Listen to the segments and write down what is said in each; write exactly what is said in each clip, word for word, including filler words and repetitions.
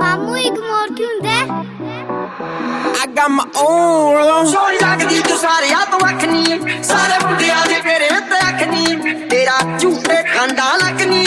ਮਾਮੂ ਇਗਨੋਰ ਕਿਉਂ ਹੁੰਦਾ? I got my own ਸੋਹਣੀ ਲੱਗਦੀ ਤੂੰ ਸਾਰਿਆਂ ਤੋਂ ਅੱਖ ਨੀ, ਸਾਰੇ ਮੁੰਡਿਆਂ ਦੇ ਤੇਰੇ ਉੱਤੇ ਅੱਖ ਨੀ, ਤੇਰਾ ਝੂਠੇ ਖਾਂਦਾ ਲੱਗਨੀ।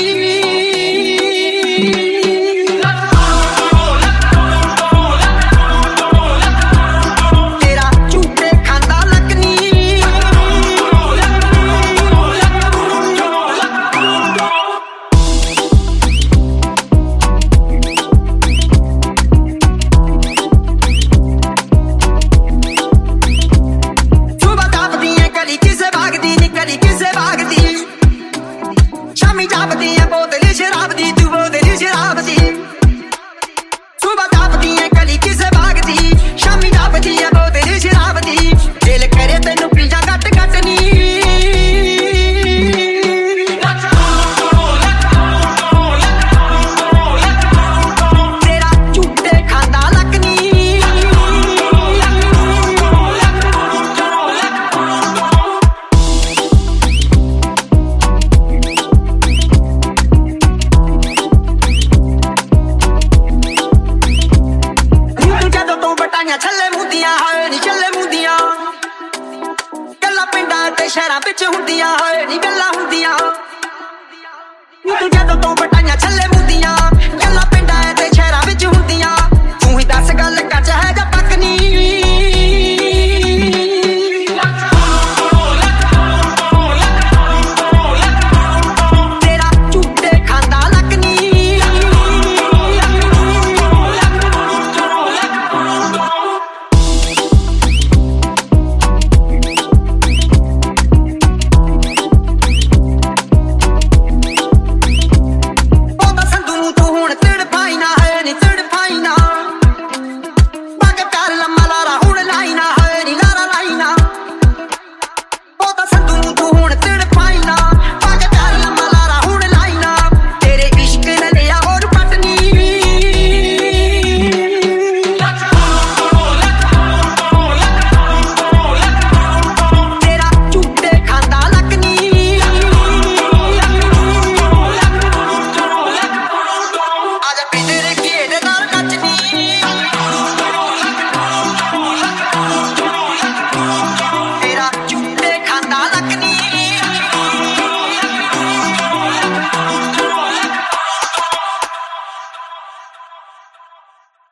ਛੱਲੇ ਮੁੰਦੀਆਂ ਹਾਏ ਨੀ ਛੱਲੇ ਮੁੰਦੀਆਂ, ਗੱਲਾਂ ਪਿੰਡਾਂ ਤੇ ਸ਼ਹਿਰਾਂ ਵਿੱਚ ਹੁੰਦੀਆਂ ਹਾਏ ਨੀ ਗੱਲਾਂ ਹੁੰਦੀਆਂ। ਤੂੰ ਜਦੋਂ ਤੋਂ